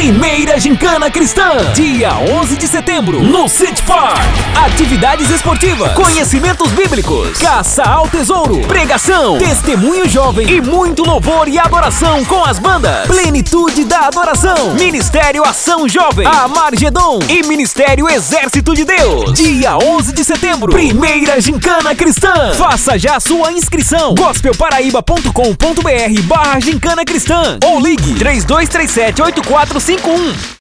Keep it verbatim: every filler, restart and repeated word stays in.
Primeira Gincana Cristã, dia onze de setembro, no City Park. Atividades esportivas, conhecimentos bíblicos, caça ao tesouro, pregação, testemunho jovem e muito louvor e adoração com as bandas Plenitude da Adoração, Ministério Ação Jovem, Amargedon e Ministério Exército de Deus. Dia onze de setembro, Primeira Gincana Cristã. Faça já sua inscrição. gospel paraíba ponto com ponto br barra Gincana Cristã ou ligue três dois três sete, oito quatro cinco um.